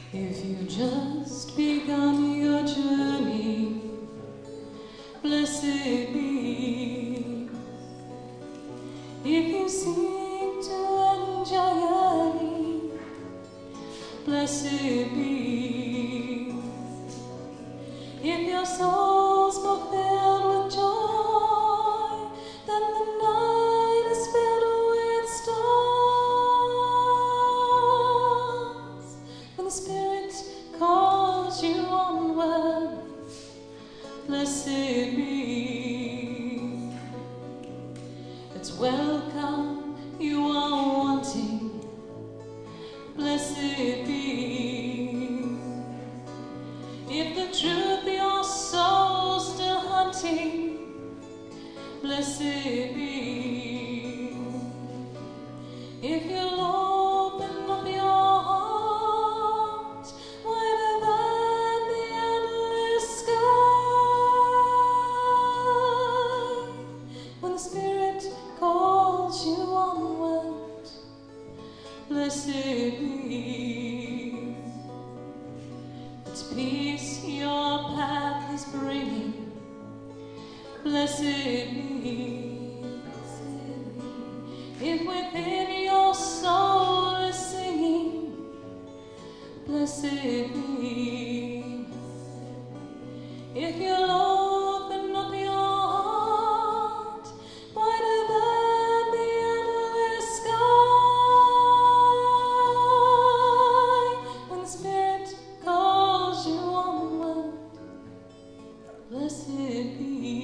If you just begun your journey, blessed be. If you seek to end your journey, blessed be. If your soul's more filled with joy than the night is filled with stars, when the Spirit calls you onward, blessed be. It's welcome you are wanting, blessed be. If the truth your soul's still hunting, blessed be. If you'll open up your heart wider than the endless sky, when the Spirit calls you onward, blessed be. It's peace your path is bringing, blessed be. If within your soul is singing, blessed be. If you'll open up your heart wider than the endless sky, when the Spirit calls you onward, blessed be.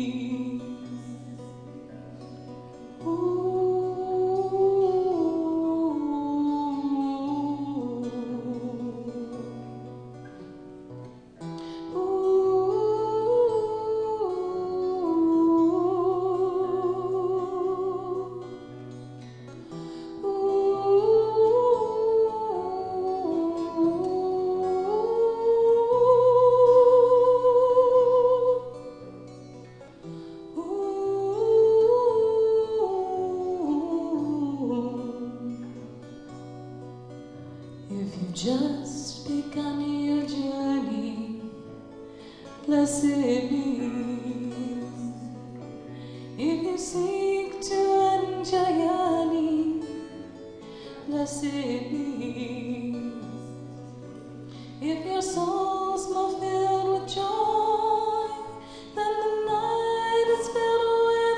If you've just begun your journey, blessed be. If you seek to end your journey, blessed be. If your soul's more filled with joy than the night is filled with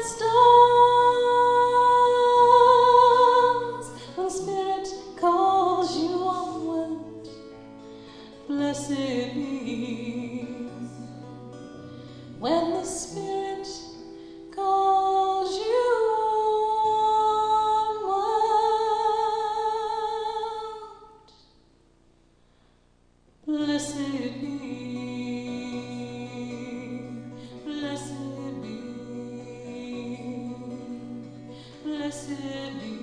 stars, when the Spirit calls you onward, blessed be. When the Spirit calls you onward, blessed be. Blessed be. Blessed be.